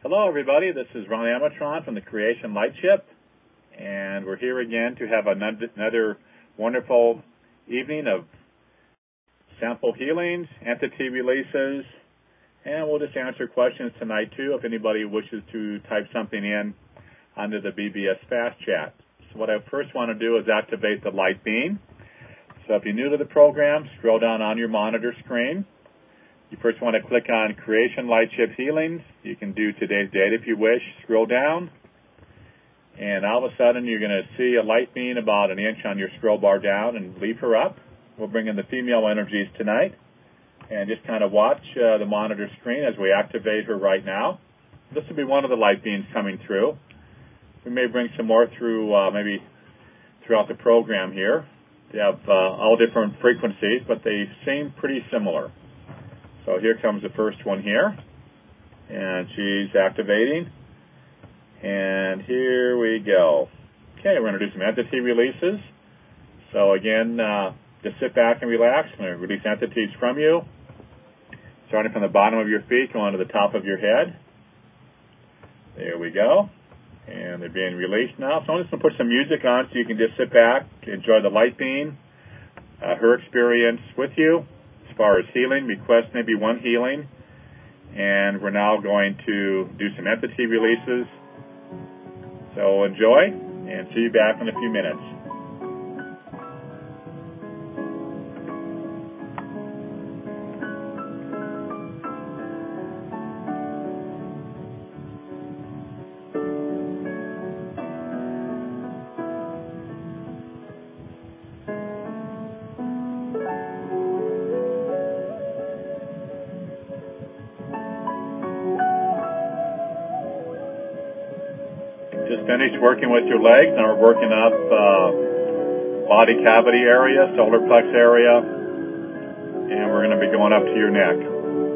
Hello, everybody. This is Ron Amatron from the Creation Lightship, and we're here again to have another wonderful evening of sample healings, entity releases, and we'll just answer questions tonight, too, if anybody wishes to type something in under the BBS Fast Chat. So what I first want to do is activate the light beam. So if you're new to the program, scroll down on your monitor screen. You first want to click on Creation Lightship Healings. You can do today's date if you wish. Scroll down, and all of a sudden you're going to see a light beam about an inch on your scroll bar down, and leave her up. We'll bring in the female energies tonight, and just kind of watch the monitor screen as we activate her right now. This will be one of the light beams coming through. We may bring some more through maybe throughout the program here. They have all different frequencies, but they seem pretty similar. So here comes the first one here, and she's activating, and here we go. Okay, we're going to do some entity releases. So again, just sit back and relax. I'm going to release entities from you, starting from the bottom of your feet, going to the top of your head. There we go, and they're being released now. So I'm just going to put some music on so you can just sit back, enjoy the light beam, her experience with you. As far as healing, request maybe one healing, and we're now going to do some entity releases. So enjoy, and see you back in a few minutes. Just finished working with your legs. Now we're working up body cavity area, solar plex area, and we're going to be going up to your neck.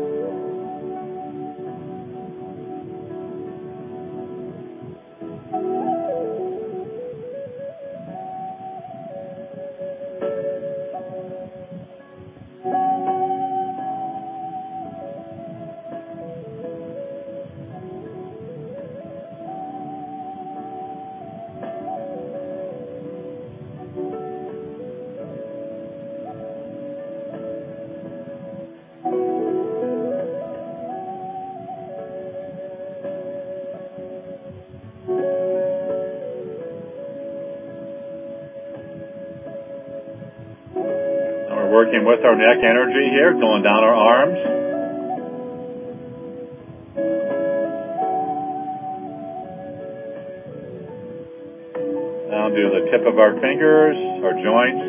Working with our neck energy here, going down our arms. Down to the tip of our fingers, our joints.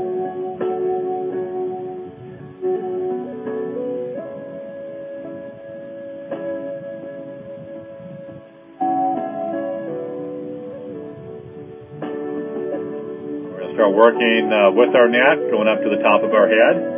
We're going to start working with our neck, going up to the top of our head.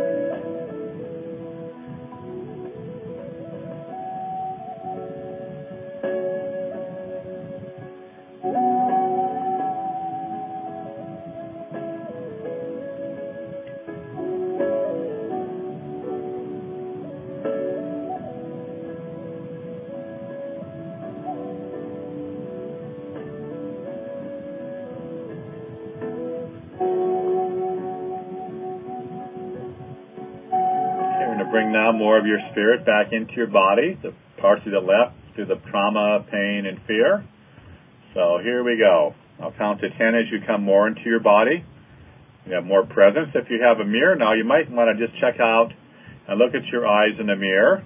Bring now more of your spirit back into your body, the parts of the left through the trauma, pain, and fear. So here we go. I'll count to 10 as you come more into your body. You have more presence. If you have a mirror now, you might want to just check out and look at your eyes in the mirror.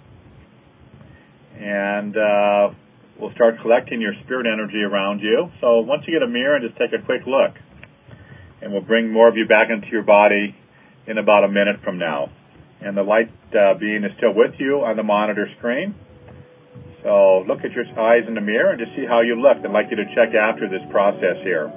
And we'll start collecting your spirit energy around you. So once you get a mirror, just take a quick look. And we'll bring more of you back into your body in about a minute from now. And the light being is still with you on the monitor screen. So look at your eyes in the mirror and just see how you look. I'd like you to check after this process here.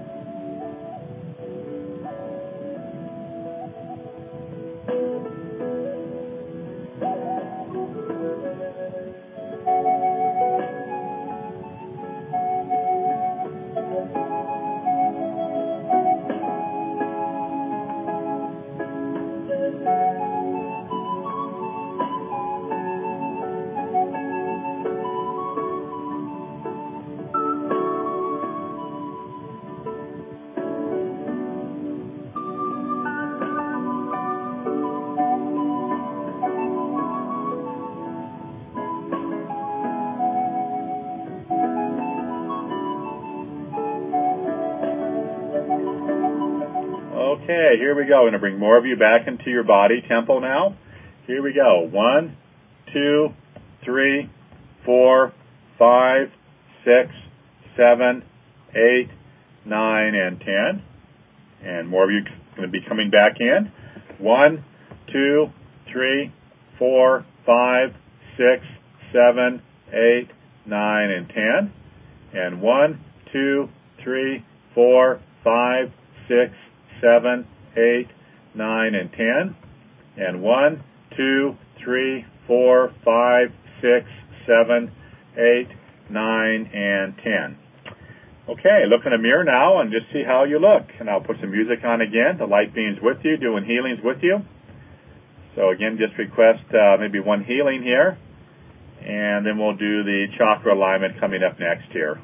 Okay, here we go. We're going to bring more of you back into your body tempo now. Here we go. 1, 2, 3, 4, 5, 6, 7, 8, 9, and 10. And more of you going to be coming back in. 1, 2, 3, 4, 5, 6, 7, 8, 9, and 10. And 1, 2, 3, 4, 5, 6, 7, 8, 9, and 10. And 1, 2, 3, 4, 5, 6, 7, 8, 9, and 10. Okay, look in the mirror now and just see how you look. And I'll put some music on again. The light being's with you, doing healings with you. So again, just request maybe one healing here. And then we'll do the chakra alignment coming up next here.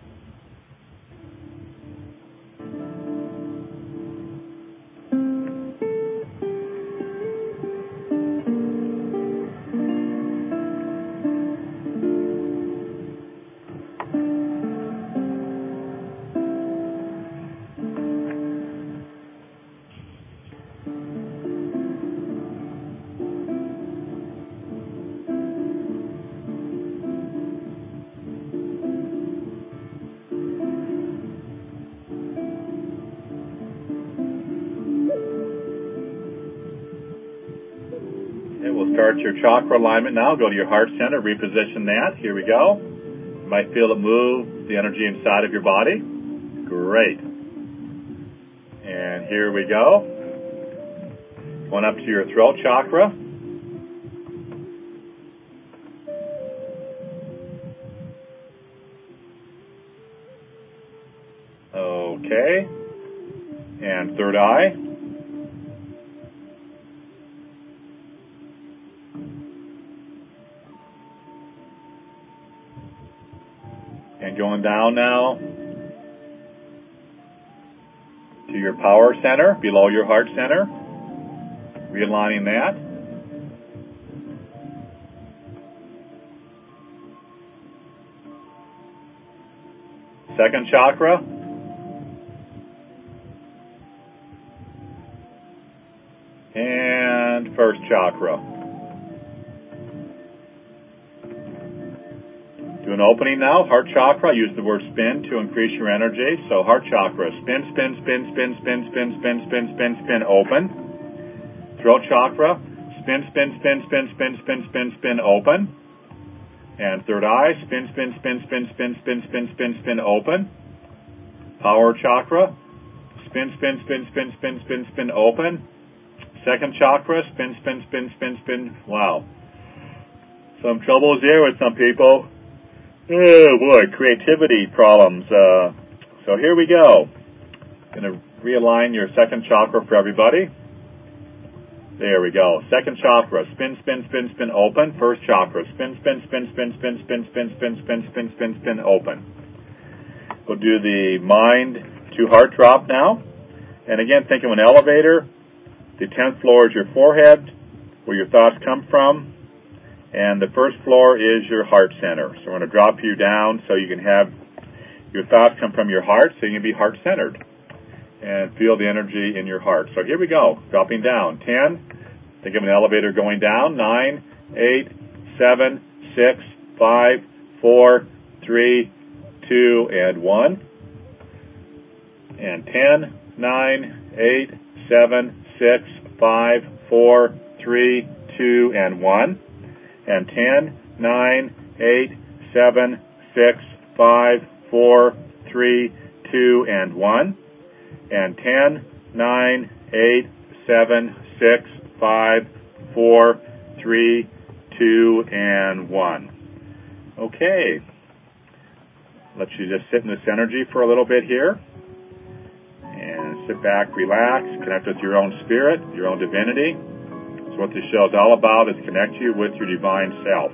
We'll start your chakra alignment now. Go to your heart center, reposition that. Here we go. You might feel it move the energy inside of your body. Great. And here we go. Going up to your throat chakra. Okay. And third eye. And going down now to your power center, below your heart center. Realigning that. Second chakra. And first chakra. Do an opening now, heart chakra. Use the word spin to increase your energy. So heart chakra, spin, spin, spin, spin, spin, spin, spin, spin, spin, spin, open. Throat chakra, spin, spin, spin, spin, spin, spin, spin, spin, open. And third eye, spin, spin, spin, spin, spin, spin, spin, spin, spin, open. Power chakra, spin, spin, spin, spin, spin, spin, spin, open. Second chakra, spin, spin, spin, spin, spin. Wow. Some troubles there with some people. Oh boy, creativity problems. So here we go. Going to realign your second chakra for everybody. There we go. Second chakra, spin, spin, spin, spin, open. First chakra, spin, spin, spin, spin, spin, spin, spin, spin, spin, spin, spin, spin, open. We'll do the mind to heart drop now. And again, think of an elevator. The 10th floor is your forehead, where your thoughts come from. And the first floor is your heart center. So we're going to drop you down so you can have your thoughts come from your heart, so you can be heart-centered and feel the energy in your heart. So here we go, dropping down. 10, think of an elevator going down. 9, 8, 7, 6, 5, 4, 3, 2, and 1. And 10, 9, 8, 7, 6, 5, 4, 3, 2, and 1. And 10, 9, 8, 7, 6, 5, 4, 3, 2, and 1. And 10, 9, 8, 7, 6, 5, 4, 3, 2, and 1. Okay. Let you just sit in this energy for a little bit here. And sit back, relax, connect with your own spirit, your own divinity. So what this show is all about is connect you with your divine self.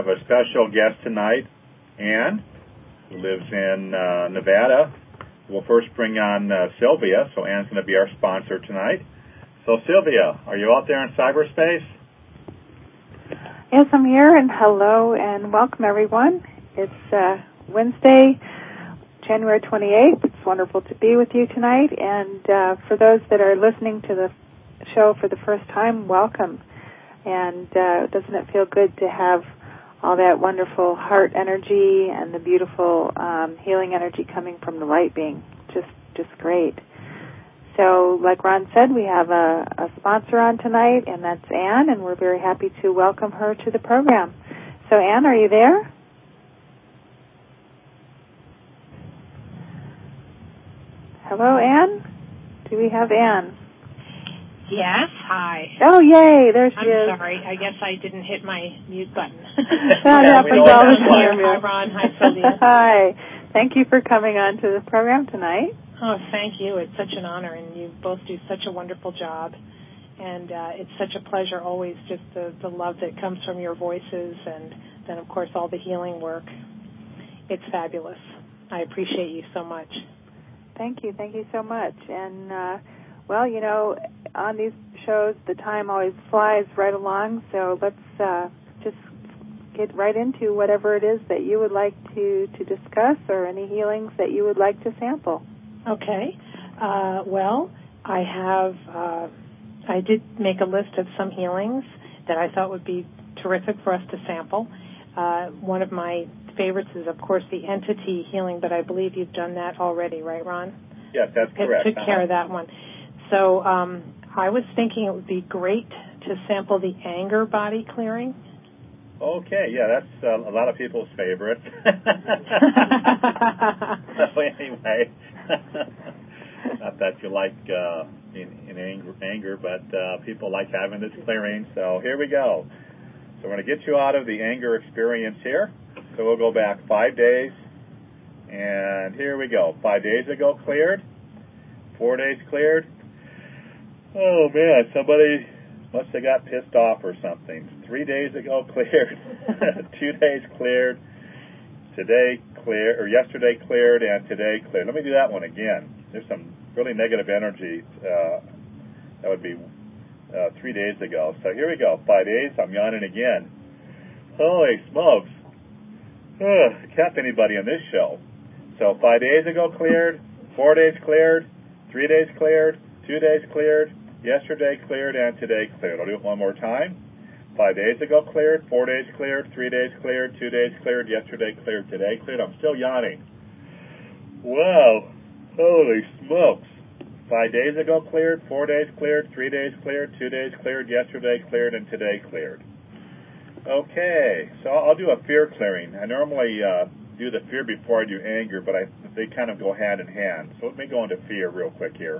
have a special guest tonight, Ann, who lives in Nevada. We'll first bring on Sylvia, so Ann's going to be our sponsor tonight. So Sylvia, are you out there in cyberspace? Yes, I'm here, and hello and welcome, everyone. It's Wednesday, January 28th. It's wonderful to be with you tonight, and for those that are listening to the show for the first time, welcome. And doesn't it feel good to have all that wonderful heart energy and the beautiful healing energy coming from the light being? Just great. So, like Ron said, we have a sponsor on tonight, and that's Ann, and we're very happy to welcome her to the program. So, Ann, are you there? Hello, Ann? Do we have Ann? Yes, hi. Oh, yay, there she is. I'm sorry, I guess I didn't hit my mute button. That happens all the time. Hi, Ron. Hi, Sylvia. Hi. Thank you for coming on to the program tonight. Oh, thank you. It's such an honor, and you both do such a wonderful job. And it's such a pleasure always, just the love that comes from your voices, and then, of course, all the healing work. It's fabulous. I appreciate you so much. Thank you so much. And, well, you know, on these shows, the time always flies right along, so let's just get right into whatever it is that you would like to discuss or any healings that you would like to sample. Okay. Well, I did make a list of some healings that I thought would be terrific for us to sample. One of my favorites is, of course, the entity healing, but I believe you've done that already, right, Ron? Yes, that's correct. Took care of that one. So I was thinking it would be great to sample the anger body clearing. Okay, yeah, that's a lot of people's favorite. So anyway, not that you like in anger, but people like having this clearing. So here we go. So we're going to get you out of the anger experience here. So we'll go back 5 days, and here we go. 5 days ago cleared, 4 days cleared. Oh man, somebody must have got pissed off or something. 3 days ago cleared, 2 days cleared, today cleared, or yesterday cleared, and today cleared. Let me do that one again. There's some really negative energy. That would be 3 days ago. So here we go. 5 days. I'm yawning again. Holy smokes. Can't anybody on this show. So 5 days ago cleared, 4 days cleared, 3 days cleared, 2 days cleared, yesterday cleared, and today cleared. I'll do it one more time. 5 days ago cleared, 4 days cleared, 3 days cleared, 2 days cleared, yesterday cleared, today cleared. I'm still yawning. Wow. Holy smokes. 5 days ago cleared, 4 days cleared, 3 days cleared, 2 days cleared, yesterday cleared, and today cleared. Okay, so I'll do a fear clearing. I normally do the fear before I do anger, but they kind of go hand in hand. So let me go into fear real quick here.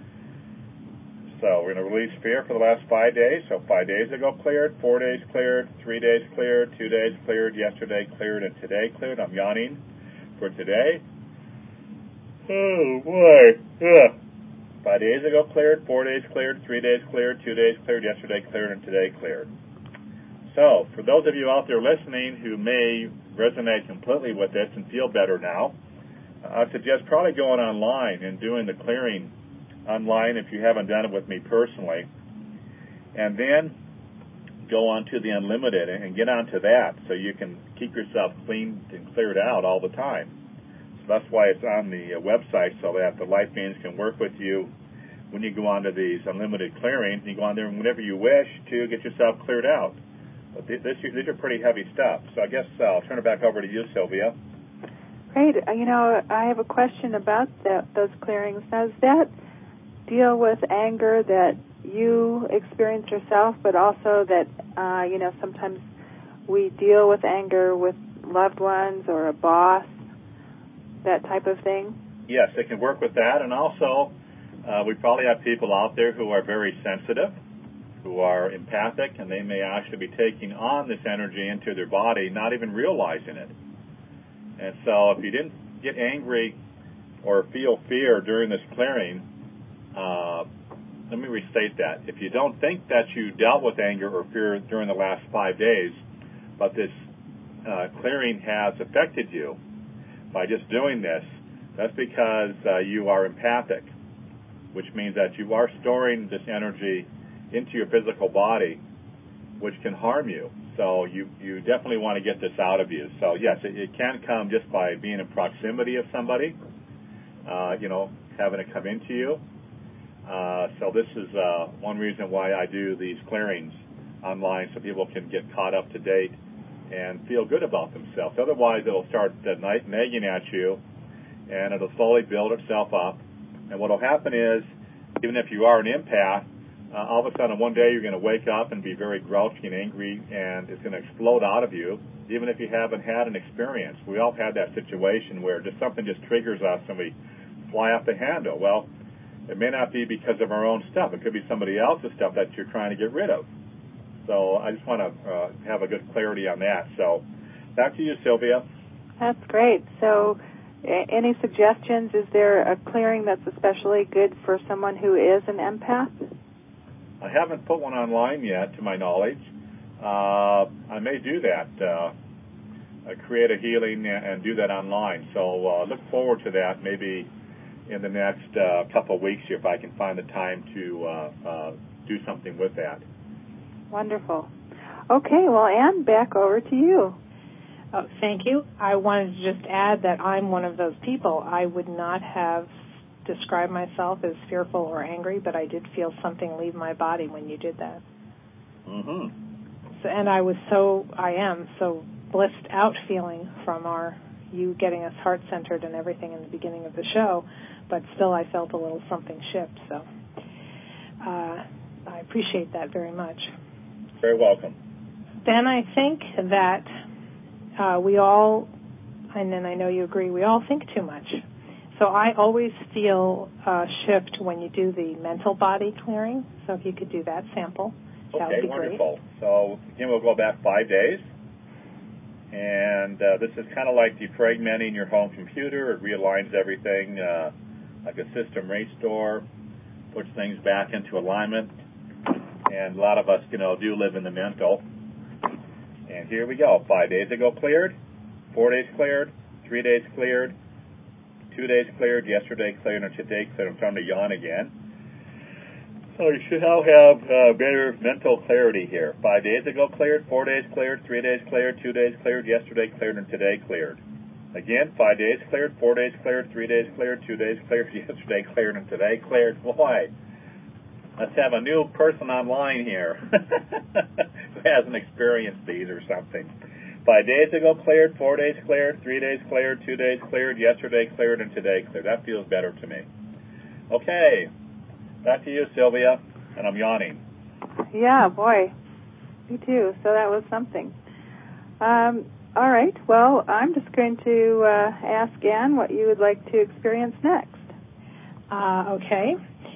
So we're going to release fear for the last 5 days. So 5 days ago cleared, 4 days cleared, 3 days cleared, 2 days cleared, yesterday cleared, and today cleared. I'm yawning for today. Oh, boy. Ugh. 5 days ago cleared, 4 days cleared, 3 days cleared, 2 days cleared, yesterday cleared, and today cleared. So, for those of you out there listening who may resonate completely with this and feel better now, I suggest probably going online and doing the clearing online if you haven't done it with me personally. And then go on to the Unlimited and get onto that so you can keep yourself cleaned and cleared out all the time. So that's why it's on the website, so that the light beings can work with you when you go onto these Unlimited clearings. You go on there whenever you wish to get yourself cleared out. But these are pretty heavy stuff. So I guess I'll turn it back over to you, Sylvia. Great. You know, I have a question about those clearings. Does that deal with anger that you experience yourself, but also that, sometimes we deal with anger with loved ones or a boss, that type of thing? Yes, it can work with that. And also, we probably have people out there who are very sensitive, who are empathic, and they may actually be taking on this energy into their body, not even realizing it. And so if you didn't get angry or feel fear during this clearing, let me restate that. If you don't think that you dealt with anger or fear during the last 5 days, but this clearing has affected you by just doing this, that's because you are empathic, which means that you are storing this energy into your physical body, which can harm you. So you definitely want to get this out of you. So yes, it can come just by being in proximity of somebody, having it come into you. So this is one reason why I do these clearings online, so people can get caught up to date and feel good about themselves. Otherwise, it'll start nagging at you, and it'll slowly build itself up. And what will happen is, even if you are an empath, all of a sudden one day you're going to wake up and be very grouchy and angry, and it's going to explode out of you, even if you haven't had an experience. We all had that situation where something just triggers us and we fly off the handle. Well, it may not be because of our own stuff. It could be somebody else's stuff that you're trying to get rid of. So I just want to have a good clarity on that. So back to you, Sylvia. That's great. So any suggestions? Is there a clearing that's especially good for someone who is an empath? I haven't put one online yet, to my knowledge. I may do that, create a healing and do that online. So look forward to that maybe in the next couple of weeks if I can find the time to do something with that. Wonderful. Okay, well, Anne, back over to you. Oh, thank you. I wanted to just add that I'm one of those people. I would not have described myself as fearful or angry, but I did feel something leave my body when you did that. Mm-hmm. So, and I am so blissed out feeling from you getting us heart-centered and everything in the beginning of the show, but still I felt a little something shift. So I appreciate that very much. Very welcome. Then I think that we all, and then I know you agree, we all think too much. So I always feel a shift when you do the mental body clearing. So if you could do that sample, that would be wonderful. Great. So again, we'll go back 5 days. And this is kind of like defragmenting your home computer. It realigns everything like a system restore, puts things back into alignment. And a lot of us, do live in the mental. And here we go. 5 days ago cleared, 4 days cleared, 3 days cleared, 2 days cleared, yesterday cleared, and today cleared. I'm starting to yawn again. So you should all have better mental clarity here. 5 days ago cleared, 4 days cleared, 3 days cleared, 2 days cleared, yesterday cleared, and today cleared. Again, 5 days cleared, 4 days cleared, 3 days cleared, 2 days cleared, yesterday cleared, and today cleared. Boy, let's have a new person online here who hasn't experienced these or something. 5 days ago cleared, 4 days cleared, 3 days cleared, 2 days cleared, yesterday cleared, and today cleared. That feels better to me. Okay, back to you, Sylvia, and I'm yawning. Yeah, boy, me too. So that was something. All right, well, I'm just going to ask Anne what you would like to experience next. Okay.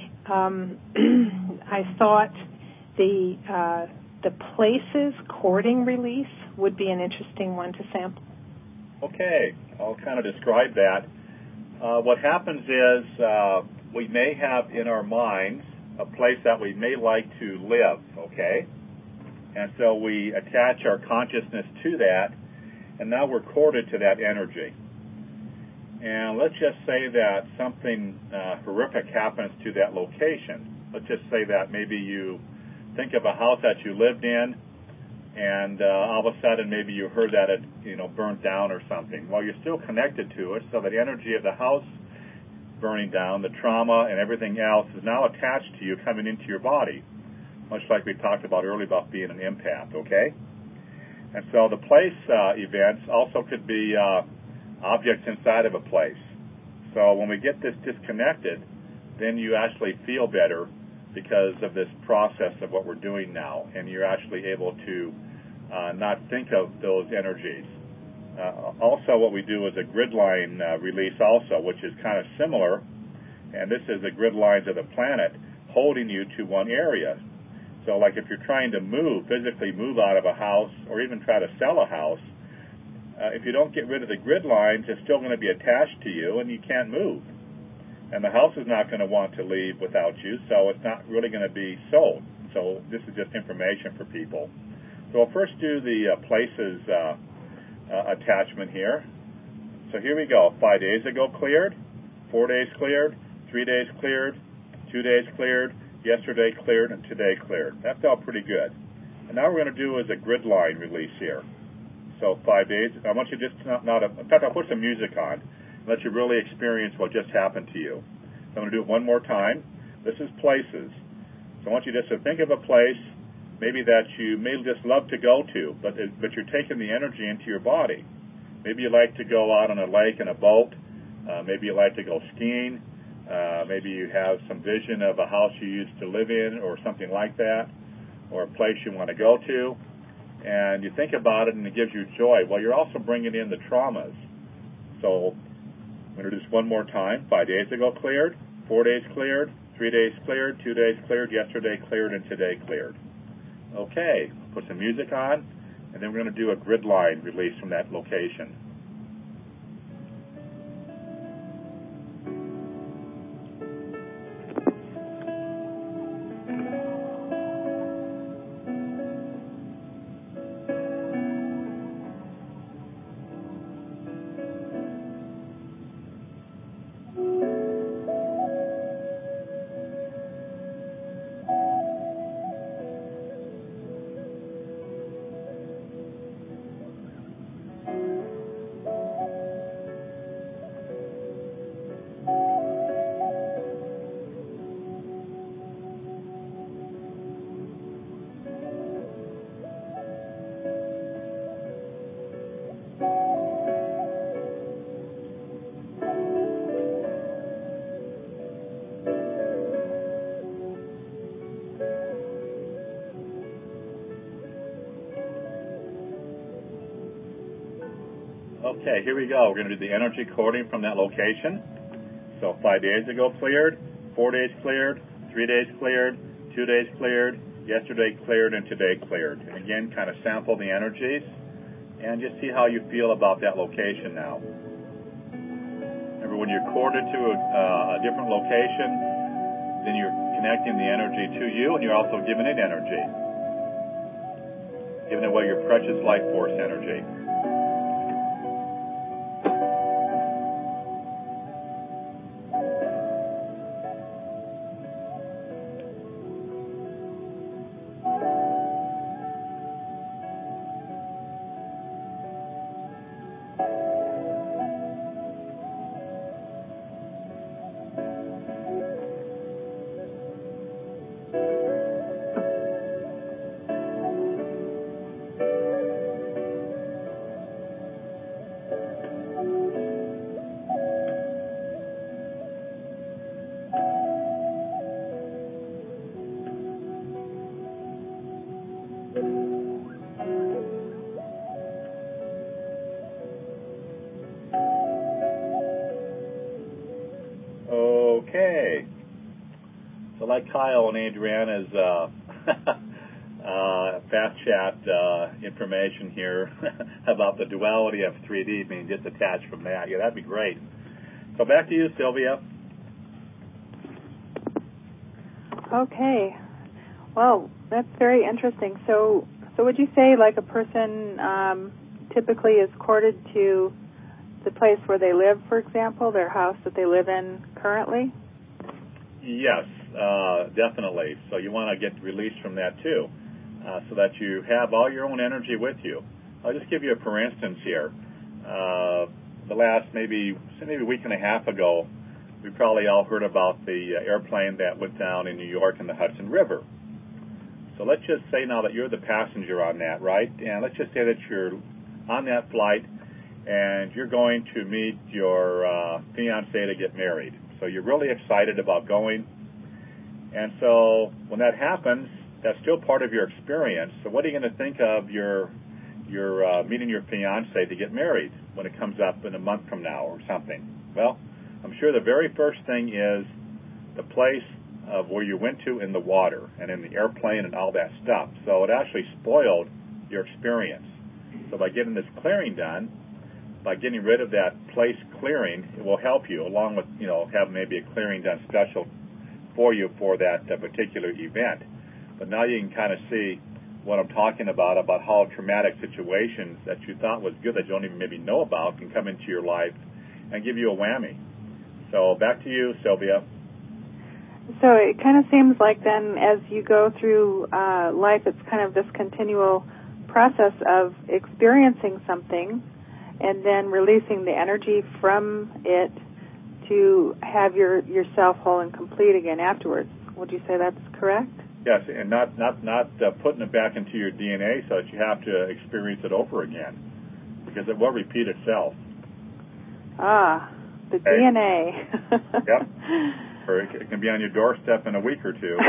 I thought the places courting release would be an interesting one to sample. Okay, I'll kind of describe that. What happens is we may have in our minds a place that we may like to live, okay? And so we attach our consciousness to that, and now we're corded to that energy. And let's just say that something horrific happens to that location. Let's just say that maybe you think of a house that you lived in, and all of a sudden maybe you heard that it burnt down or something. Well, you're still connected to it, so the energy of the house burning down, the trauma and everything else is now attached to you, coming into your body, much like we talked about earlier about being an empath, okay? And so the place events also could be objects inside of a place. So when we get this disconnected, then you actually feel better because of this process of what we're doing now, and you're actually able to not think of those energies. Also, what we do is a grid line release also, which is kind of similar, and this is the grid lines of the planet holding you to one area. So like if you're trying to physically move out of a house or even try to sell a house, if you don't get rid of the grid lines, it's still going to be attached to you and you can't move. And the house is not going to want to leave without you, so it's not really going to be sold. So this is just information for people. So we'll first do the places attachment here. So here we go. 5 days ago cleared, 4 days cleared, 3 days cleared, 2 days cleared, yesterday cleared, and today cleared. That felt pretty good. And now we're going to do is a grid line release here. So 5 days. I want you just in fact, I'll put some music on and let you really experience what just happened to you. So I'm going to do it one more time. This is places. So I want you just to think of a place maybe that you may just love to go to, but you're taking the energy into your body. Maybe you like to go out on a lake in a boat. Maybe you like to go skiing. Maybe you have some vision of a house you used to live in or something like that, or a place you want to go to. And you think about it and it gives you joy. Well, you're also bringing in the traumas. So I'm going to do this one more time. 5 days ago cleared, 4 days cleared, 3 days cleared, 2 days cleared, yesterday cleared, and today cleared. Okay, put some music on, and then we're going to do a grid line release from that location. Okay, here we go. We're going to do the energy coding from that location. So 5 days ago cleared, 4 days cleared, 3 days cleared, 2 days cleared, yesterday cleared, and today cleared. And again, kind of sample the energies and just see how you feel about that location now. Remember, when you're corded to a different location, then you're connecting the energy to you, and you're also giving it energy, giving away your precious life force energy. Okay. So like Kyle and Adriana's fast chat information here about the duality of 3D being just attached from that. Yeah, that'd be great. So back to you, Sylvia. Okay. Well, that's very interesting. So would you say like a person typically is corded to the place where they live, for example, their house that they live in currently? Yes, definitely. So you want to get released from that too, so that you have all your own energy with you. I'll just give you a for instance here. The last maybe a week and a half ago, we probably all heard about the airplane that went down in New York in the Hudson River. So let's just say now that you're the passenger on that, right? And let's just say that you're on that flight and you're going to meet your fiancé to get married. So you're really excited about going. And so when that happens, that's still part of your experience. So what are you going to think of your meeting your fiancé to get married when it comes up in a month from now or something? Well, I'm sure the very first thing is the place of where you went to in the water and in the airplane and all that stuff. So it actually spoiled your experience. So by getting this clearing done, by getting rid of that place clearing, it will help you, along with, have maybe a clearing done special for you for that particular event. But now you can kind of see what I'm talking about how traumatic situations that you thought was good that you don't even maybe know about can come into your life and give you a whammy. So back to you, Sylvia. So it kind of seems like then as you go through life, it's kind of this continual process of experiencing something and then releasing the energy from it to have yourself whole and complete again afterwards. Would you say that's correct? Yes, and not putting it back into your DNA so that you have to experience it over again, because it will repeat itself. The DNA. Yep. Or it can be on your doorstep in a week or two.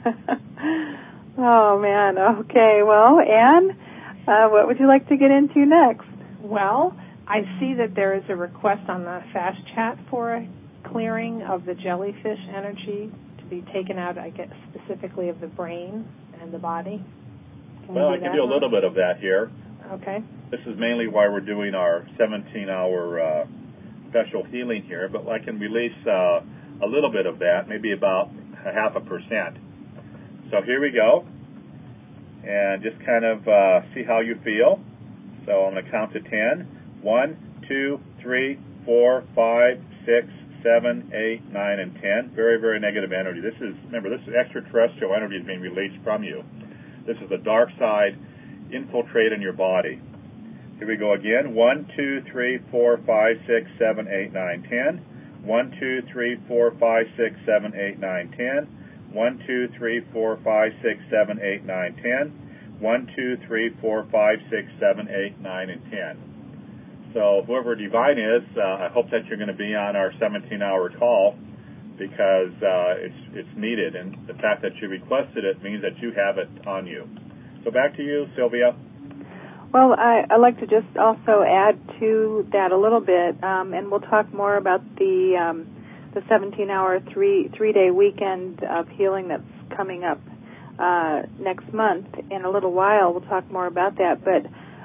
Oh, man. Okay. Well, Anne, what would you like to get into next? Well, I see that there is a request on the Fast Chat for a clearing of the jellyfish energy to be taken out, I guess, specifically of the brain and the body. Well, I can do a little bit of that here. Okay. This is mainly why we're doing our 17-hour special healing here, but I can release a little bit of that, maybe about 0.5%. So here we go, and just kind of see how you feel. So I'm going to count to 10. 1, 2, 3, 4, 5, 6, 7, 8, 9, and 10. Very, very negative energy. Remember, this is extraterrestrial energy is being released from you. This is the dark side infiltrating your body. Here we go again. 1, 2, 3, 4, 5, 6, 7, 8, 9, 10. 1, 2, 3, 4, 5, 6, 7, 8, 9, 10. 1, 2, 3, 4, 5, 6, 7, 8, 9, 10. 1, 2, 3, 4, 5, 6, 7, 8, 9, and 10. So whoever Divine is, I hope that you're going to be on our 17-hour call because it's needed. And the fact that you requested it means that you have it on you. So back to you, Sylvia. Well, I'd like to just also add to that a little bit, and we'll talk more about the 17-hour, three-day weekend of healing that's coming up next month. In a little while, we'll talk more about that. But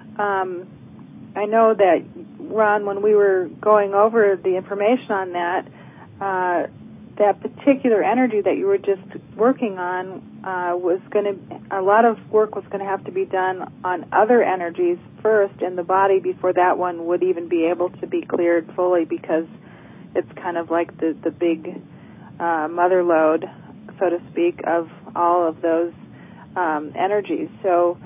I know that, Ron, when we were going over the information on that, that particular energy that you were just working on a lot of work was going to have to be done on other energies first in the body before that one would even be able to be cleared fully, because it's kind of like the big mother load, so to speak, of all of those energies. So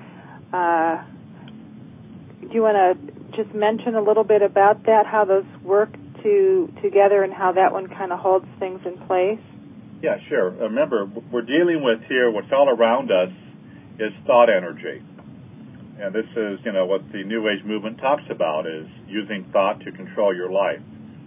do you want to just mention a little bit about that, how those work together and how that one kind of holds things in place? Yeah, sure. Remember, we're dealing with here, what's all around us is thought energy. And this is, what the New Age movement talks about, is using thought to control your life.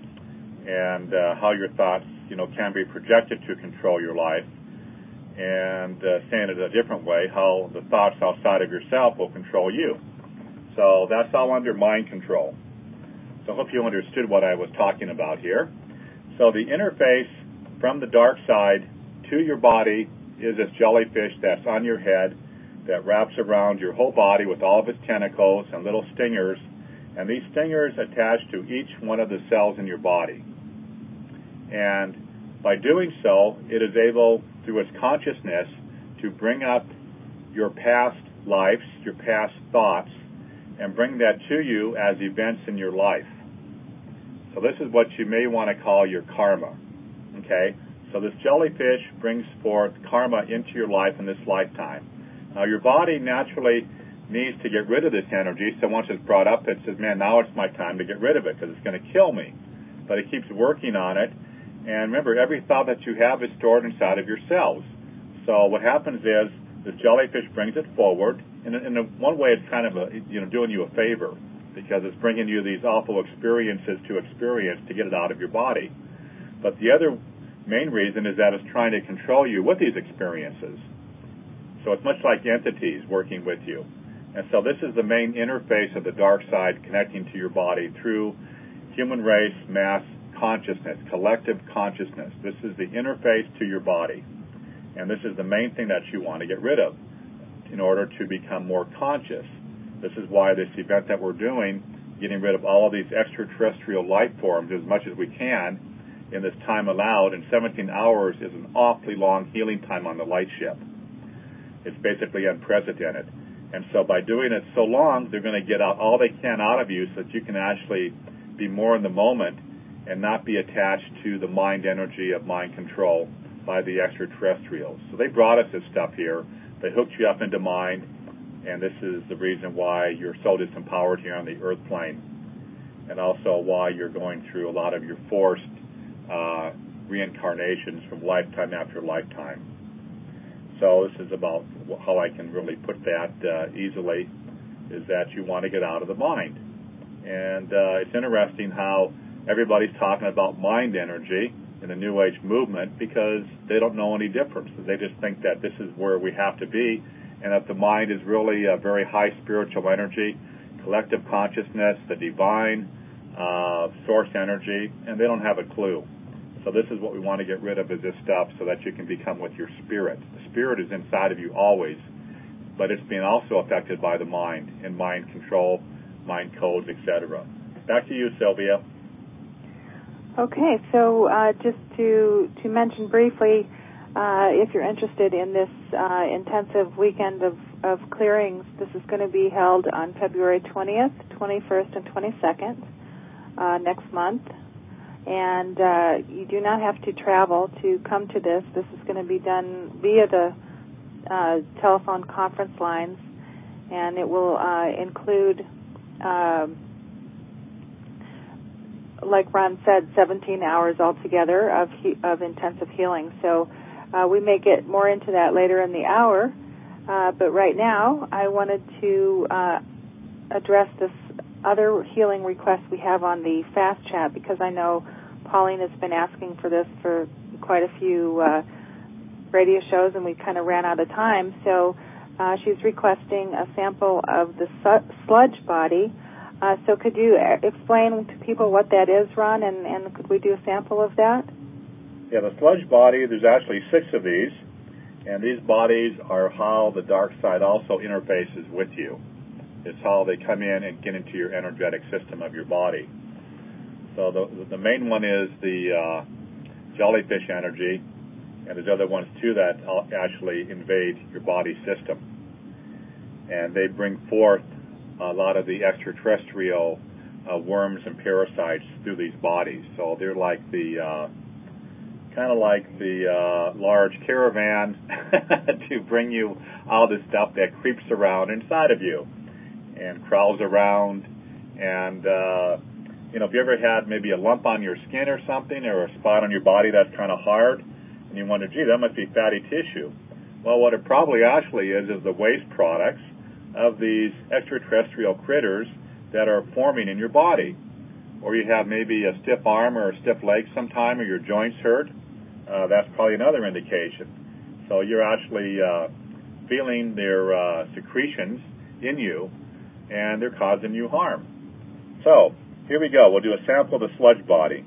And how your thoughts, can be projected to control your life. And saying it a different way, how the thoughts outside of yourself will control you. So that's all under mind control. So I hope you understood what I was talking about here. So the interface from the dark side to your body is this jellyfish that's on your head that wraps around your whole body with all of its tentacles and little stingers. And these stingers attach to each one of the cells in your body. And by doing so, it is able, through its consciousness, to bring up your past lives, your past thoughts, and bring that to you as events in your life. So this is what you may want to call your karma. Okay? So this jellyfish brings forth karma into your life in this lifetime. Now your body naturally needs to get rid of this energy, so once it's brought up, it says, man, now it's my time to get rid of it because it's going to kill me. But it keeps working on it. And remember, every thought that you have is stored inside of your cells. So what happens is this jellyfish brings it forward. And in one way, it's kind of doing you a favor, because it's bringing you these awful experiences to experience to get it out of your body. But the other main reason is that it's trying to control you with these experiences. So it's much like entities working with you. And so this is the main interface of the dark side connecting to your body through human race, mass consciousness, collective consciousness. This is the interface to your body. And this is the main thing that you want to get rid of in order to become more conscious. This is why this event that we're doing, getting rid of all of these extraterrestrial life forms as much as we can in this time allowed, and 17 hours is an awfully long healing time on the light ship. It's basically unprecedented. And so by doing it so long, they're going to get out all they can out of you so that you can actually be more in the moment and not be attached to the mind energy of mind control by the extraterrestrials. So they brought us this stuff here. They hooked you up into mind, and this is the reason why you're so disempowered here on the earth plane, and also why you're going through a lot of your forced reincarnations from lifetime after lifetime. So this is about how I can really put that easily, is that you want to get out of the mind. And it's interesting how everybody's talking about mind energy in the New Age movement because they don't know any difference. They just think that this is where we have to be, and that the mind is really a very high spiritual energy, collective consciousness, the divine source energy, and they don't have a clue. So this is what we want to get rid of, is this stuff, so that you can become with your spirit. The spirit is inside of you always, but it's being also affected by the mind and mind control, mind codes, etc. Back to you, Sylvia. Okay, so just to mention briefly, if you're interested in this intensive weekend of clearings, this is going to be held on February 20th, 21st, and 22nd next month. And you do not have to travel to come to this. This is going to be done via the telephone conference lines, and it will include, like Ron said, 17 hours altogether of intensive healing. So we may get more into that later in the hour, but right now I wanted to address this other healing requests we have on the Fast Chat, because I know Pauline has been asking for this for quite a few radio shows, and we kind of ran out of time. So she's requesting a sample of the sludge body. So could you explain to people what that is, Ron, and could we do a sample of that? Yeah, the sludge body, there's actually 6 of these, and these bodies are how the dark side also interfaces with you. It's how they come in and get into your energetic system of your body. So the main one is the jellyfish energy, and there's other ones too that actually invade your body system. And they bring forth a lot of the extraterrestrial worms and parasites through these bodies. So they're like the kind of like the large caravan to bring you all this stuff that creeps around inside of you and crawls around. And if you ever had maybe a lump on your skin or something, or a spot on your body that's kind of hard, and you wonder, gee, that must be fatty tissue. Well, what it probably actually is the waste products of these extraterrestrial critters that are forming in your body. Or you have maybe a stiff arm or a stiff leg sometime, or your joints hurt. That's probably another indication. So you're actually feeling their secretions in you, and they're causing you harm. So here we go. We'll do a sample of the sludge body.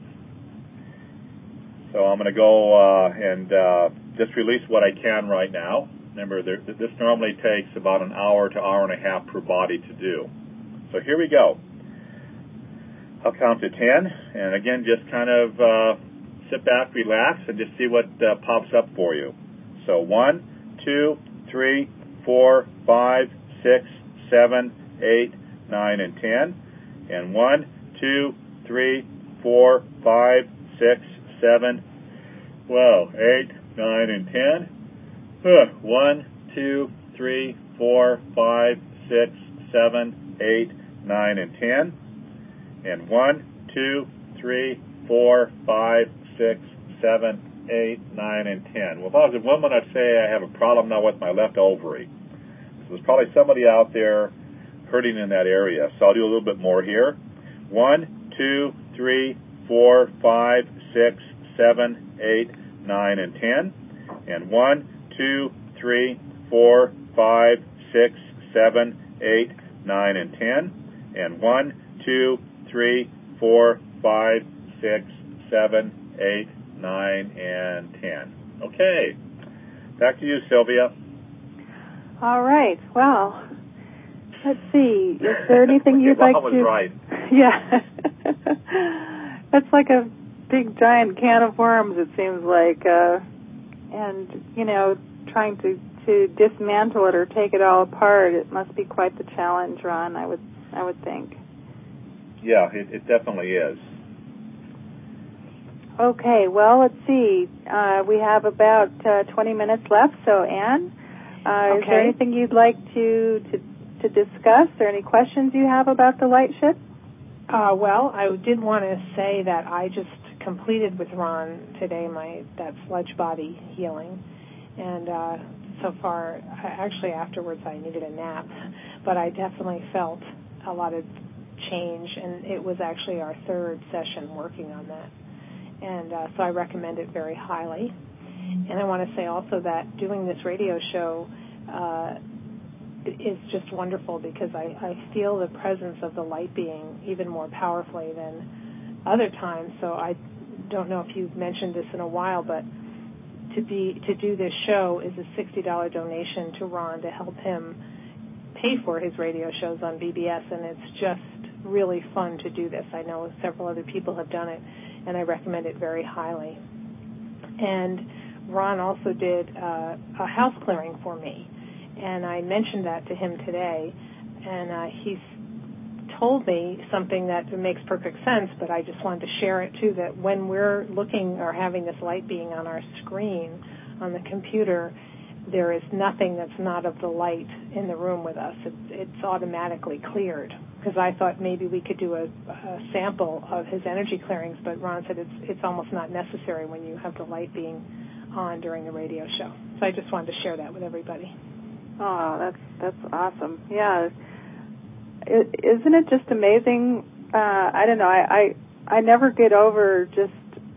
So I'm going to go and just release what I can right now. Remember, this normally takes about an hour to hour and a half per body to do. So here we go. I'll count to 10, and again, just kind of sit back, relax, and just see what pops up for you. So 1, 2, 3, 4, 5, 6, 7, 8, 9, and 10. And 1, 2, 3, 4, 5, 6, 7, 8, 9, and 10. 1, 2, 3, 4, 5, 6, 7, 8, 9, and 10. And 1, 2, 3, 4, 5, 6, 7, 8, 9, and 10. Well, if I was a woman, I'd say I have a problem now with my left ovary. So there's probably somebody out there hurting in that area. So I'll do a little bit more here. 1, 2, 3, 4, 5, 6, 7, 8, 9, and 10. And 1, 2, 3, 4, 5, 6, 7, 8, 9, and 10. And 1, 2, 3, 4, 5, 6, 7, 8, 9, and 10. Okay. Back to you, Sylvia. All right. Well, let's see. Is there anything you'd like to... was right. Yeah. That's like a big, giant can of worms, it seems like. And, trying to to dismantle it or take it all apart, it must be quite the challenge, Ron, I would think. Yeah, it definitely is. Okay, well, let's see. We have about 20 minutes left, so Anne, okay. Is there anything you'd like to discuss, or any questions you have about the light ship? Well, I did want to say that I just completed with Ron today that sludge body healing, and so far, actually afterwards I needed a nap, but I definitely felt a lot of change, and it was actually our third session working on that, and so I recommend it very highly. And I want to say also that doing this radio show is just wonderful because I feel the presence of the light being even more powerfully than other times. So I don't know if you've mentioned this in a while, but to do this show is a $60 donation to Ron to help him pay for his radio shows on BBS, and it's just really fun to do this. I know several other people have done it, and I recommend it very highly. And Ron also did a house clearing for me, and I mentioned that to him today, and he's told me something that makes perfect sense, but I just wanted to share it too, that when we're looking or having this light being on our screen on the computer, there is nothing that's not of the light in the room with us. It's automatically cleared, because I thought maybe we could do a sample of his energy clearings, but Ron said it's almost not necessary when you have the light being on during the radio show. So I just wanted to share that with everybody. Oh, that's awesome. Yeah. Isn't it just amazing? I don't know. I never get over just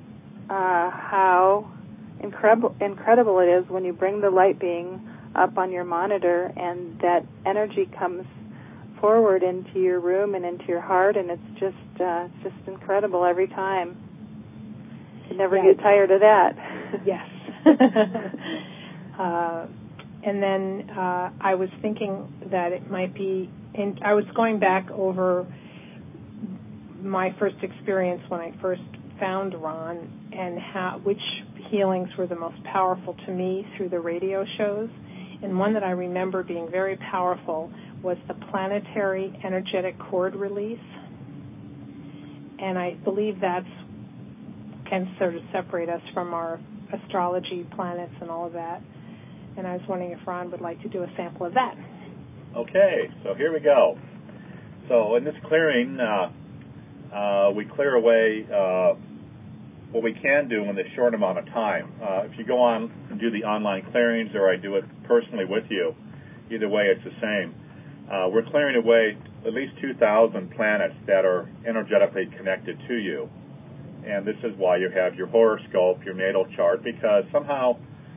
how incredible it is when you bring the light being up on your monitor and that energy comes forward into your room and into your heart, and it's just incredible every time. You never get tired of that. Yes. And then I was thinking that it might be, I was going back over my first experience when I first found Ron and which healings were the most powerful to me through the radio shows. And one that I remember being very powerful was the planetary energetic cord release. And I believe that can sort of separate us from our astrology, planets, and all of that. And I was wondering if Ron would like to do a sample of that. Okay, so here we go. So in this clearing, we clear away what we can do in this short amount of time. If you go on and do the online clearings, or I do it personally with you, either way it's the same. We're clearing away at least 2,000 planets that are energetically connected to you. And this is why you have your horoscope, your natal chart, because somehow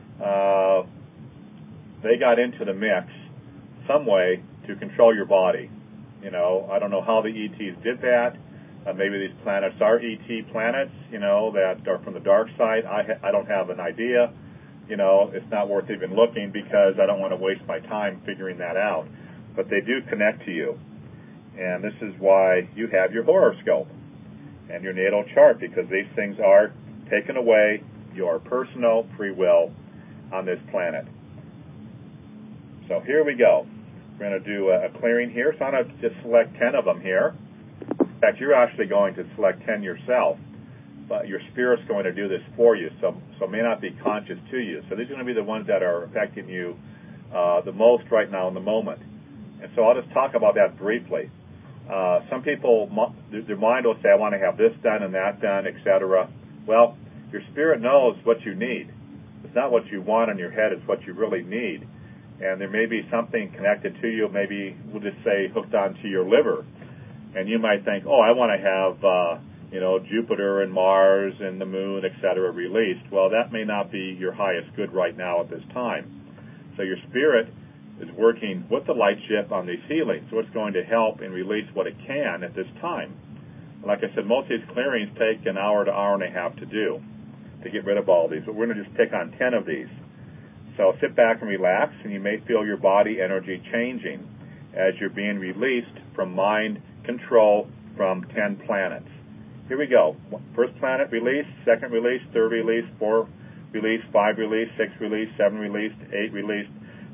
they got into the mix some way to control your body. You know, I don't know how the ETs did that. Maybe these planets are ET planets, you know, that are from the dark side. I don't have an idea. You know, it's not worth even looking because I don't want to waste my time figuring that out. But they do connect to you. And this is why you have your horoscope and your natal chart, because these things are taking away your personal free will on this planet. So here we go. We're going to do a clearing here. So I'm going to just select 10 of them here. In fact, you're actually going to select 10 yourself, but your spirit's going to do this for you, so it may not be conscious to you. So these are going to be the ones that are affecting you the most right now in the moment. And so I'll just talk about that briefly. Some people, their mind will say, I want to have this done and that done, etc. Well, your spirit knows what you need. It's not what you want in your head, it's what you really need. And there may be something connected to you, maybe we'll just say hooked onto your liver. And you might think, oh, I want to have, Jupiter and Mars and the moon, etc. released. Well, that may not be your highest good right now at this time. So your spirit is working with the light ship on these healings. So it's going to help and release what it can at this time. Like I said, most of these clearings take an hour to hour and a half to do to get rid of all these. But we're going to just pick on 10 of these. So sit back and relax, and you may feel your body energy changing as you're being released from mind control from 10 planets. Here we go. First planet release, second release, third release, 4 release, 5 release, 6 release, 7 released, 8 released,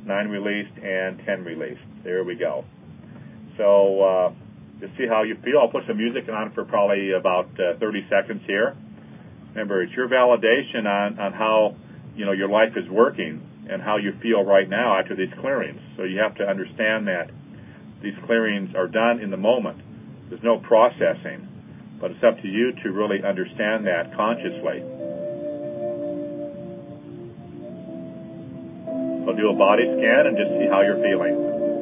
9 released, and 10 released. There we go. So to see how you feel, I'll put some music on for probably about 30 seconds here. Remember, it's your validation on how your life is working and how you feel right now after these clearings. So you have to understand that these clearings are done in the moment. There's no processing, but it's up to you to really understand that consciously. So do a body scan and just see how you're feeling.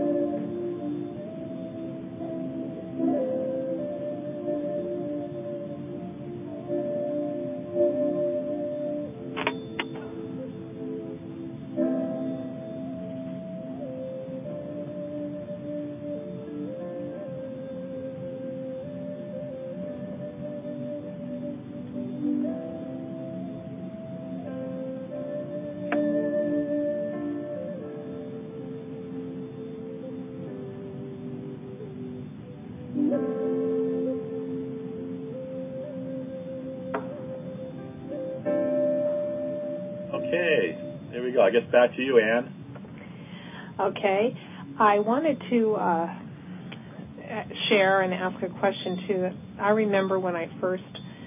Okay, there we go. I guess back to you, Anne. Okay. I wanted to share and ask a question, too. I remember when I first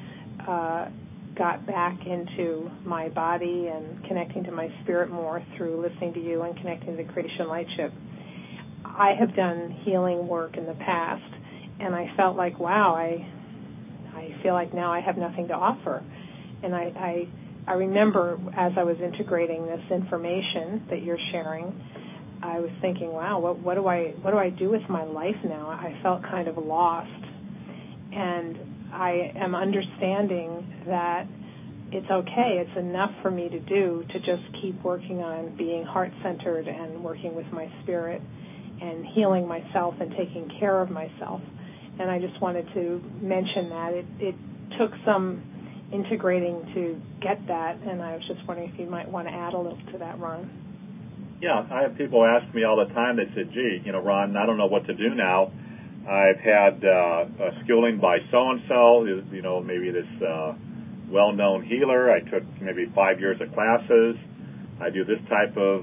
got back into my body and connecting to my spirit more through listening to you and connecting to the Creation Lightship. I have done healing work in the past, and I felt like, wow, I feel like now I have nothing to offer. And I remember as I was integrating this information that you're sharing, I was thinking, wow, what do I do with my life now? I felt kind of lost. And I am understanding that it's okay. It's enough for me to do to just keep working on being heart-centered and working with my spirit and healing myself and taking care of myself. And I just wanted to mention that. It took some integrating to get that, and I was just wondering if you might want to add a little to that, Ron. Yeah, I have people ask me all the time, they said, gee, Ron, I don't know what to do now. I've had schooling by so-and-so, maybe this well-known healer. I took maybe 5 years of classes. I do this type of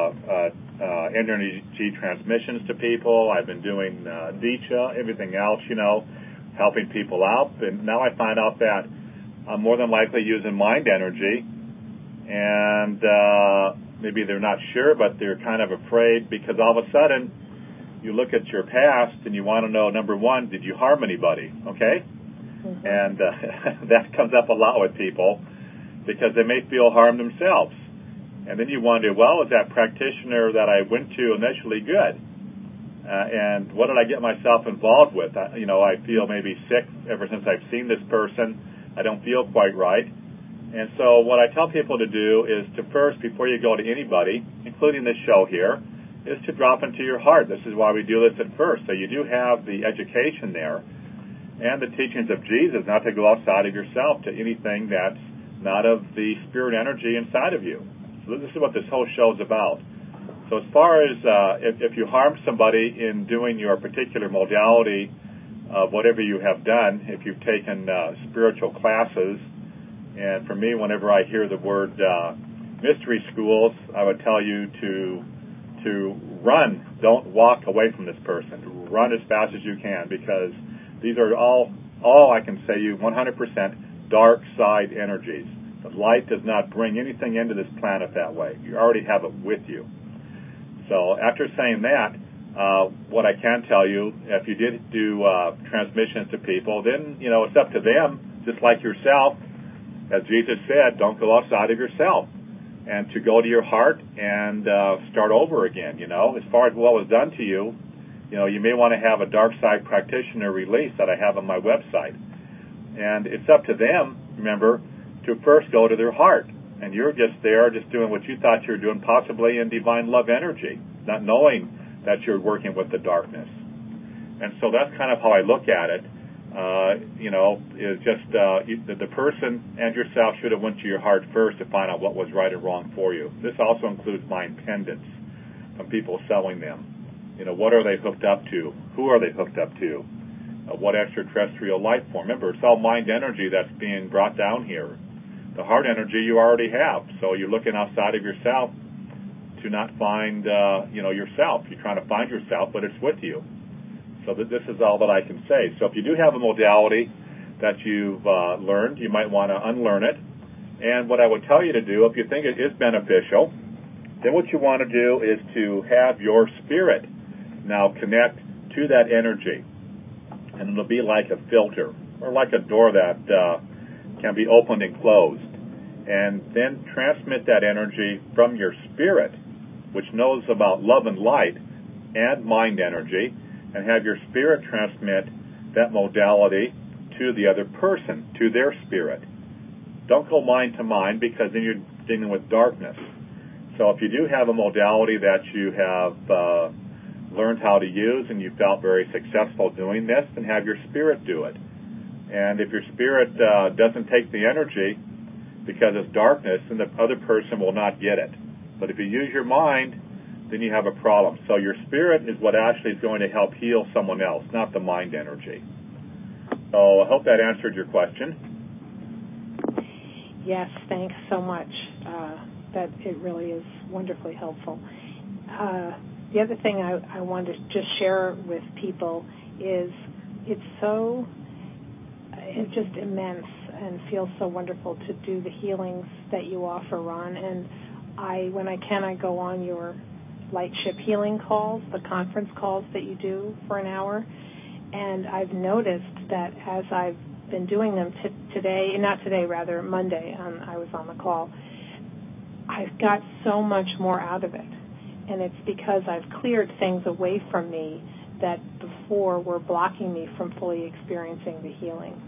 energy transmissions to people. I've been doing Dicha, everything else, helping people out. And now I find out that I'm more than likely using mind energy, and maybe they're not sure, but they're kind of afraid because all of a sudden you look at your past and you want to know, number one, did you harm anybody, okay? Mm-hmm. And that comes up a lot with people because they may feel harmed themselves. And then you wonder, well, is that practitioner that I went to initially good? And what did I get myself involved with? I feel maybe sick ever since I've seen this person. I don't feel quite right. And so what I tell people to do is to first, before you go to anybody, including this show here, is to drop into your heart. This is why we do this at first. So you do have the education there and the teachings of Jesus not to go outside of yourself to anything that's not of the spirit energy inside of you. So this is what this whole show is about. So as far as if you harm somebody in doing your particular modality of whatever you have done, if you've taken spiritual classes, and for me, whenever I hear the word mystery schools, I would tell you to run. Don't walk away from this person. Run as fast as you can, because these are all I can say you 100% dark side energies. The light does not bring anything into this planet that way. You already have it with you. So after saying that, what I can tell you, if you did do transmissions to people, then it's up to them, just like yourself. As Jesus said, don't go outside of yourself, and to go to your heart and start over again. As far as what was done to you, you may want to have a dark side practitioner release that I have on my website, and it's up to them. Remember, to first go to their heart, and you're just there, just doing what you thought you were doing, possibly in divine love energy, not knowing that you're working with the darkness. And so that's kind of how I look at it. Is just the person and yourself should have went to your heart first to find out what was right and wrong for you. This also includes mind pendants from people selling them. What are they hooked up to? Who are they hooked up to? What extraterrestrial life form? Remember, it's all mind energy that's being brought down here. The heart energy you already have. So you're looking outside of yourself. to not find, yourself. You're trying to find yourself, but it's with you. So this is all that I can say. So if you do have a modality that you've learned, you might want to unlearn it. And what I would tell you to do, if you think it is beneficial, then what you want to do is to have your spirit now connect to that energy. And it'll be like a filter or like a door that can be opened and closed. And then transmit that energy from your spirit, which knows about love and light and mind energy, and have your spirit transmit that modality to the other person, to their spirit. Don't go mind to mind, because then you're dealing with darkness. So if you do have a modality that you have learned how to use and you felt very successful doing this, then have your spirit do it. And if your spirit doesn't take the energy because it's darkness, then the other person will not get it. But if you use your mind, then you have a problem. So your spirit is what actually is going to help heal someone else, not the mind energy. So I hope that answered your question. Yes, thanks so much. That it really is wonderfully helpful. The other thing I wanted to just share with people is it's just immense and feels so wonderful to do the healings that you offer, Ron. And when I can, I go on your Lightship healing calls, the conference calls that you do for an hour. And I've noticed that as I've been doing them Monday, I was on the call, I've got so much more out of it. And it's because I've cleared things away from me that before were blocking me from fully experiencing the healing.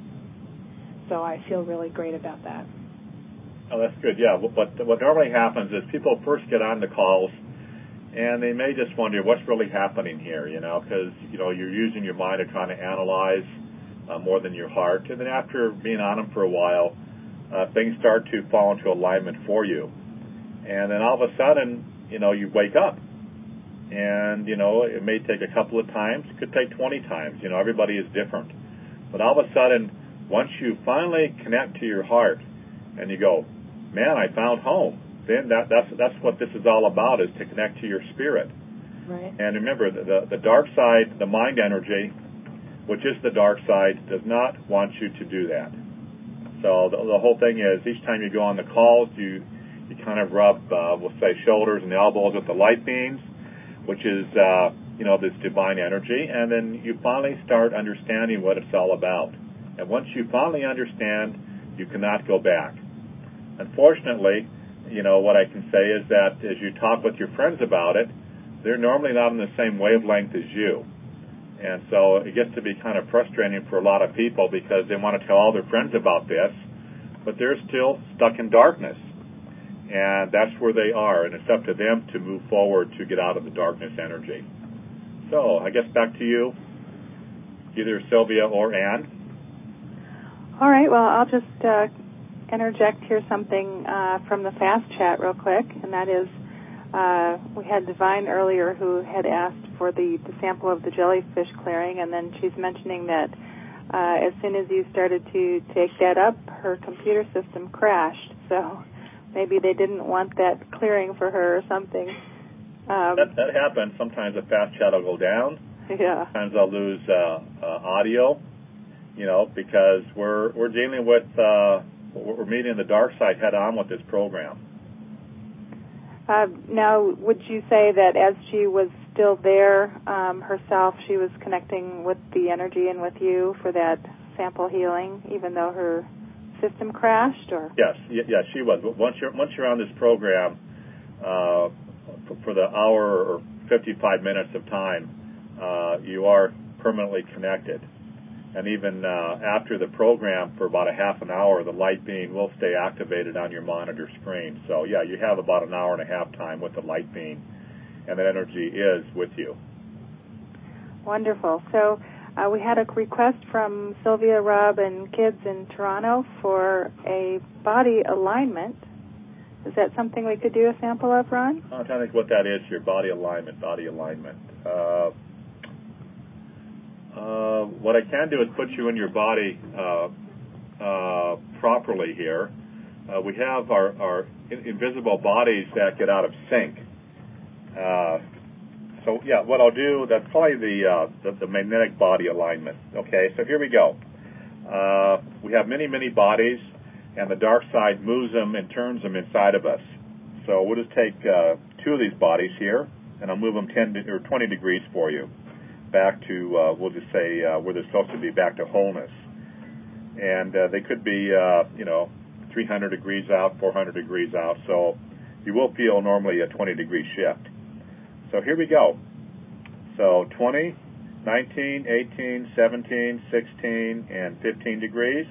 So I feel really great about that. Oh, that's good, yeah. But what normally happens is people first get on the calls, and they may just wonder what's really happening here, because, you're using your mind and trying to analyze more than your heart. And then after being on them for a while, things start to fall into alignment for you. And then all of a sudden, you wake up. And, it may take a couple of times. It could take 20 times. Everybody is different. But all of a sudden, once you finally connect to your heart and you go, man, I found home, then that's what this is all about, is to connect to your spirit. Right. And remember, the dark side, the mind energy, which is the dark side, does not want you to do that. So the whole thing is, each time you go on the calls, you kind of rub, we'll say, shoulders and elbows with the light beams, which is, this divine energy, and then you finally start understanding what it's all about. And once you finally understand, you cannot go back. Unfortunately, what I can say is that as you talk with your friends about it, they're normally not on the same wavelength as you. And so it gets to be kind of frustrating for a lot of people, because they want to tell all their friends about this, but they're still stuck in darkness. And that's where they are, and it's up to them to move forward to get out of the darkness energy. So I guess back to you, either Sylvia or Ann. All right, well, I'll just interject here something from the fast chat real quick, and that is we had Divine earlier who had asked for the sample of the jellyfish clearing, and then she's mentioning that as soon as you started to take that up, her computer system crashed. So maybe they didn't want that clearing for her or something. That happens. Sometimes the fast chat will go down. Yeah. Sometimes I'll lose audio, because we're dealing with, we're meeting the dark side head on with this program. Now, would you say that as she was still there herself, she was connecting with the energy and with you for that sample healing, even though her system crashed? Or Yes, she was. Once you're on this program for the hour or 55 minutes of time, you are permanently connected. And even after the program, for about a half an hour, the light beam will stay activated on your monitor screen. So, yeah, you have about an hour and a half time with the light beam, and that energy is with you. Wonderful. So we had a request from Sylvia, Rob, and kids in Toronto for a body alignment. Is that something we could do a sample of, Ron? I'm trying to think what that is here, body alignment. What I can do is put you in your body properly here. we have our invisible bodies that get out of sync. So yeah, what I'll do, that's probably the magnetic body alignment. Okay, so here we go. We have many, many bodies, and the dark side moves them and turns them inside of us. So we'll just take two of these bodies here, and I'll move them 10 or 20 degrees for you, back to, we'll just say, where they're supposed to be, back to wholeness. And they could be, 300 degrees out, 400 degrees out, so you will feel normally a 20-degree shift. So here we go. So 20, 19, 18, 17, 16, and 15 degrees.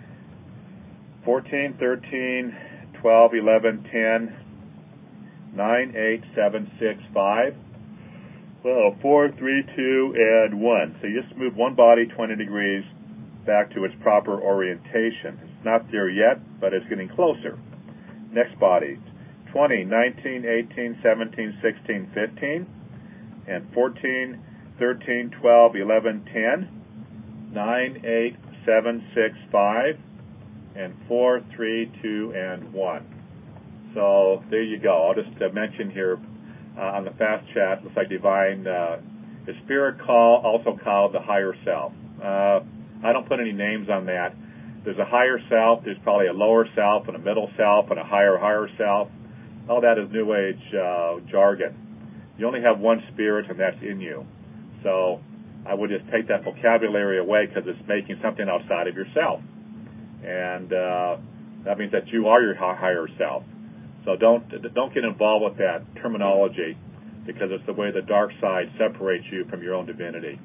14, 13, 12, 11, 10, 9, 8, 7, 6, 5. Well, 4, 3, 2, and 1. So you just move one body 20 degrees back to its proper orientation. It's not there yet, but it's getting closer. Next body. 20, 19, 18, 17, 16, 15, and 14, 13, 12, 11, 10, 9, 8, 7, 6, 5, and 4, 3, 2, and 1. So there you go. I'll just mention here on the fast chat, looks like divine, the spirit call, also called the higher self. I don't put any names on that. There's a higher self, there's probably a lower self, and a middle self, and a higher self. All that is New Age jargon. You only have one spirit, and that's in you. So I would just take that vocabulary away because it's making something outside of yourself. And that means that you are your higher self. So don't get involved with that terminology because it's the way the dark side separates you from your own divinity.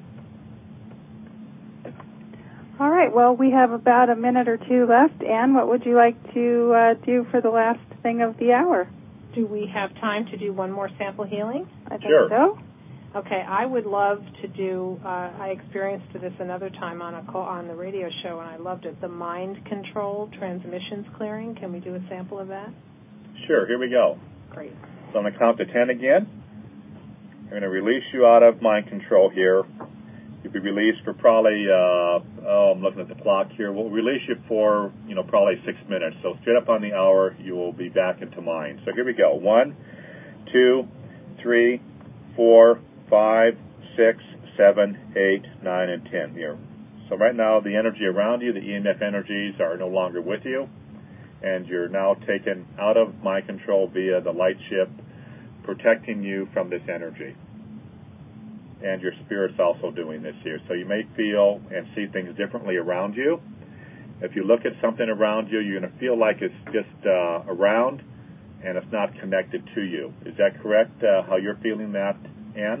All right. Well, we have about a minute or two left. Anne, what would you like to do for the last thing of the hour? Do we have time to do one more sample healing? I think Sure. so. Okay, I would love to do, I experienced this another time on the radio show, and I loved it, the mind control transmissions clearing. Can we do a sample of that? Sure, here we go. Great. So I'm going to count to 10 again. I'm going to release you out of mind control here. You'll be released for probably, I'm looking at the clock here. We'll release you for, probably 6 minutes. So straight up on the hour, you will be back into mind. So here we go. 1, 2, 3, 4, 5, 6, 7, 8, 9, and 10 here. So right now, the energy around you, the EMF energies, are no longer with you, and you're now taken out of mind control via the light ship, protecting you from this energy. And your spirit's also doing this here. So you may feel and see things differently around you. If you look at something around you, you're going to feel like it's just around, and it's not connected to you. Is that correct, how you're feeling that, Anne?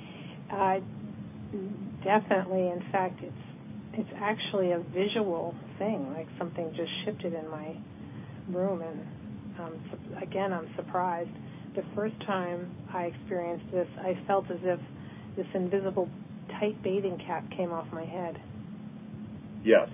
Definitely. In fact, it's actually a visual thing, like something just shifted in my room, and again, I'm surprised. The first time I experienced this, I felt as if this invisible tight bathing cap came off my head. Yes.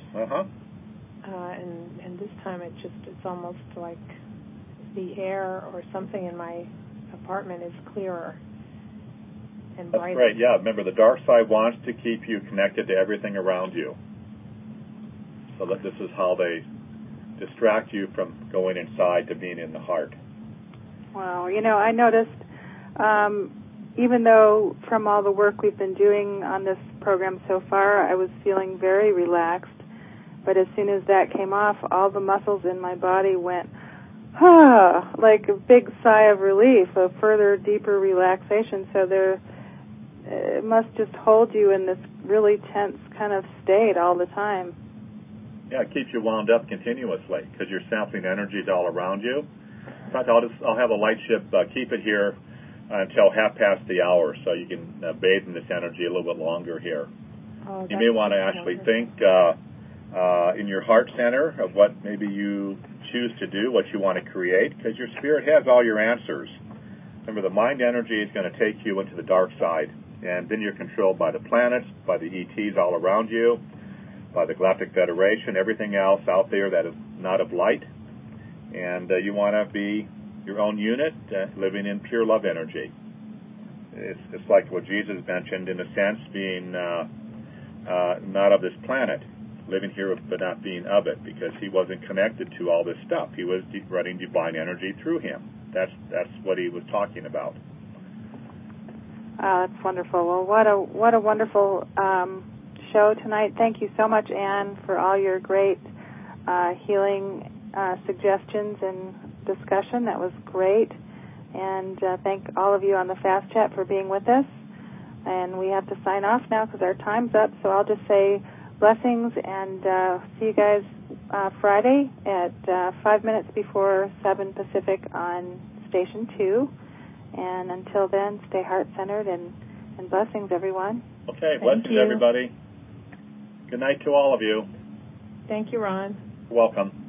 And this time it's almost like the air or something in my apartment is clearer and brighter. That's great. Yeah, remember, the dark side wants to keep you connected to everything around you. So that this is how they distract you from going inside to being in the heart. Wow. I noticed, even though from all the work we've been doing on this program so far, I was feeling very relaxed. But as soon as that came off, all the muscles in my body went, like a big sigh of relief, a further, deeper relaxation. So it must just hold you in this really tense kind of state all the time. Yeah, it keeps you wound up continuously because you're sampling energies all around you. In fact, I'll have a light ship keep it here until 1:30, so you can bathe in this energy a little bit longer here. Oh, you may want to actually think in your heart center of what maybe you choose to do, what you want to create, because your spirit has all your answers. Remember, the mind energy is going to take you into the dark side, and then you're controlled by the planets, by the ETs all around you, by the Galactic Federation, everything else out there that is not of light, and you want to be your own unit, living in pure love energy. It's like what Jesus mentioned, in a sense, being not of this planet, living here but not being of it, because he wasn't connected to all this stuff. He was running divine energy through him. That's what he was talking about. That's wonderful. Well, what a wonderful show tonight. Thank you so much, Anne, for all your great healing suggestions and discussion. That was great. And thank all of you on the Fast Chat for being with us. And we have to sign off now because our time's up. So I'll just say blessings and see you guys Friday at 5 minutes before 7 Pacific on Station 2. And until then, stay heart-centered and blessings, everyone. Okay, blessings, everybody. Good night to all of you. Thank you, Ron. Welcome.